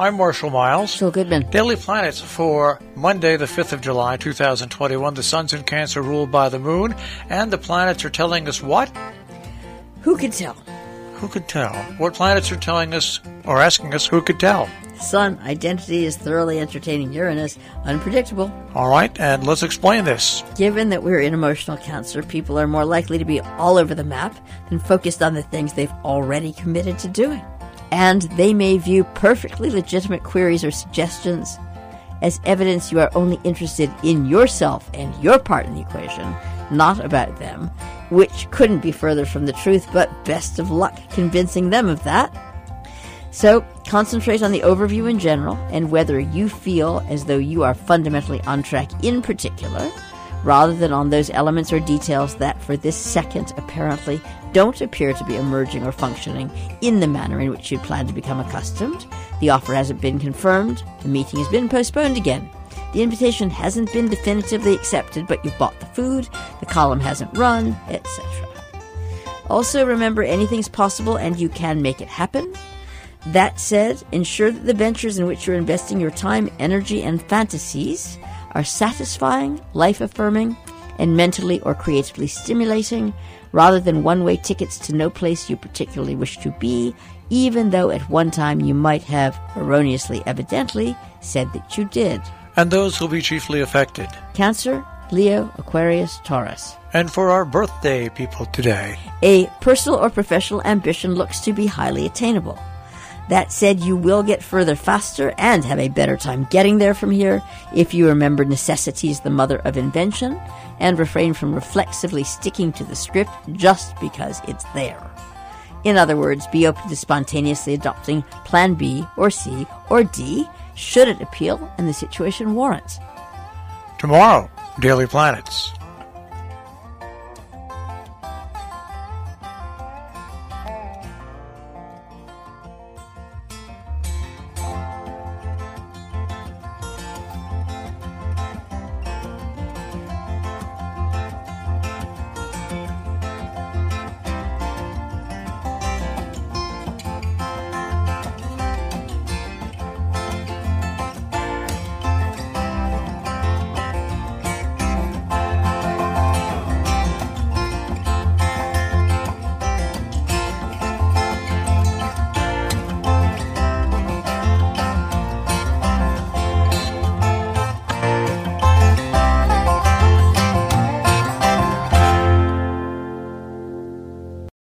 I'm Marshall Miles. Phil Goodman. Daily Planets for Monday, the 5th of July, 2021. The sun's in Cancer, ruled by the moon, and the planets are telling us what? Who could tell? Who could tell? What planets are telling us, or asking us, who could tell? Sun, identity is thoroughly entertaining. Uranus, unpredictable. All right, and let's explain this. Given that we're in emotional Cancer, people are more likely to be all over the map than focused on the things they've already committed to doing. And they may view perfectly legitimate queries or suggestions as evidence you are only interested in yourself and your part in the equation, not about them, which couldn't be further from the truth, but best of luck convincing them of that. So concentrate on the overview in general and whether you feel as though you are fundamentally on track in particular, rather than on those elements or details that for this second apparently don't appear to be emerging or functioning in the manner in which you'd planned to become accustomed. The offer hasn't been confirmed, the meeting has been postponed again. The invitation hasn't been definitively accepted, but you've bought the food, the column hasn't run, etc. Also remember, anything's possible and you can make it happen. That said, ensure that the ventures in which you're investing your time, energy, and fantasies are satisfying, life-affirming, and mentally or creatively stimulating, rather than one-way tickets to no place you particularly wish to be, even though at one time you might have, erroneously evidently, said that you did. And those will be chiefly affected: Cancer, Leo, Aquarius, Taurus. And for our birthday people today, a personal or professional ambition looks to be highly attainable. That said, you will get further faster and have a better time getting there from here if you remember necessity is the mother of invention and refrain from reflexively sticking to the script just because it's there. In other words, be open to spontaneously adopting Plan B or C or D should it appeal and the situation warrants. Tomorrow, Daily Planets.